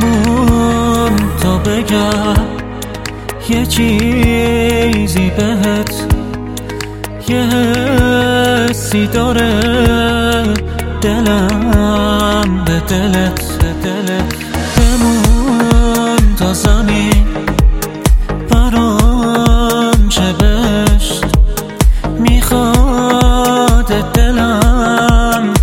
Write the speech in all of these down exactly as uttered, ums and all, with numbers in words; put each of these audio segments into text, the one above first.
بمون تا بگم یه چیزی بهت، یه حسی داره دلم به دلت. دلت بمون تا زمین برام چه بشت، میخواد دلم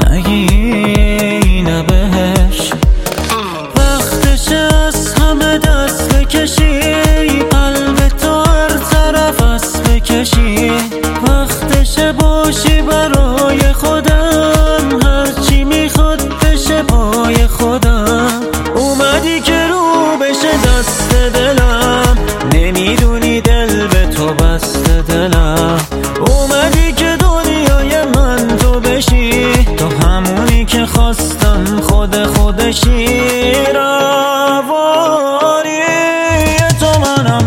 نگینه بهش. وقتش از همه دست بکشی، قلب تو هر طرف است بکشی. وقتش باشی برای خودم، هرچی میخواد بشه پای خودم. اومدی که رو بشه دست دلم، نمیدونی دل به تو بسته دلم. اومدی که دنیای من تو بشی، تو همونی که خواستم خود خودشی. روانی تو منم،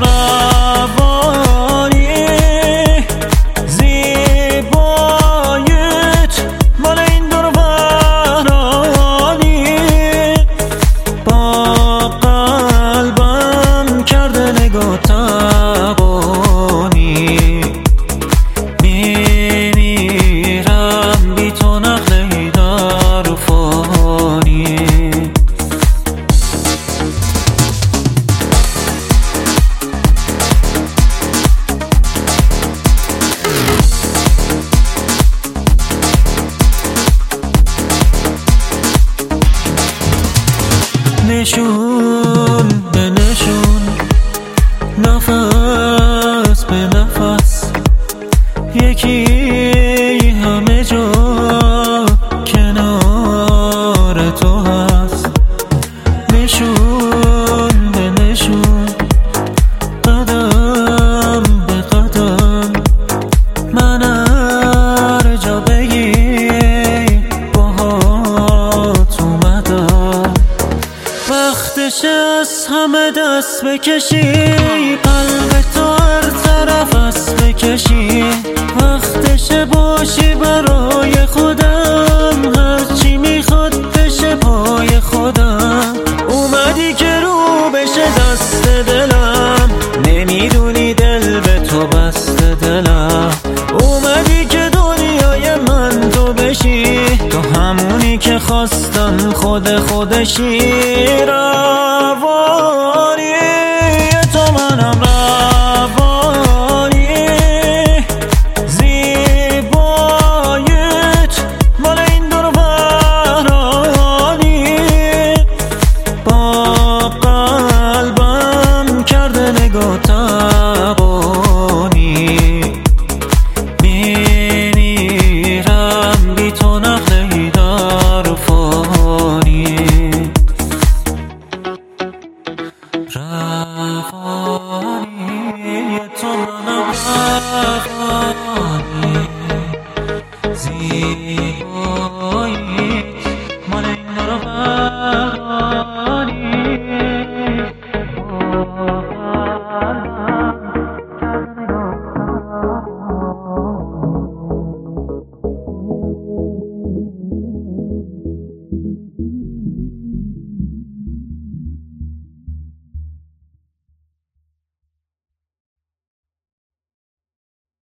روانی زیباییت مال این دور ورانی. با قلبم کرده نگاه تبانی، میمیرم بی تو نقلی در فانی. نشون به نشون، نفس به نفس، یکی همه جا کنار تو هست. نشون به نشون، قدم به قدم، من هر جا بگی باهات اومدم. وقتش از همه دست بکشی، قلب تو هر طرف است بکشی. وقتش باشی برای خودم، هرچی میخواد بشه پای خودم. اومدی که رو بشه دست دلم، نمیدونی دل به تو بسته دلم. اومدی که دنیای من تو بشی، تو همونی که خواستم خود خودشی. روانی تو منم، روانی زیباییت مال این دور ورانی. با قلبم کرده نگاه تبانی، میمیرم بی تو نقلی در فانی. روانی تو منم، روانی زیباییت مال این دور ورانی. با قلبم کرده نگاه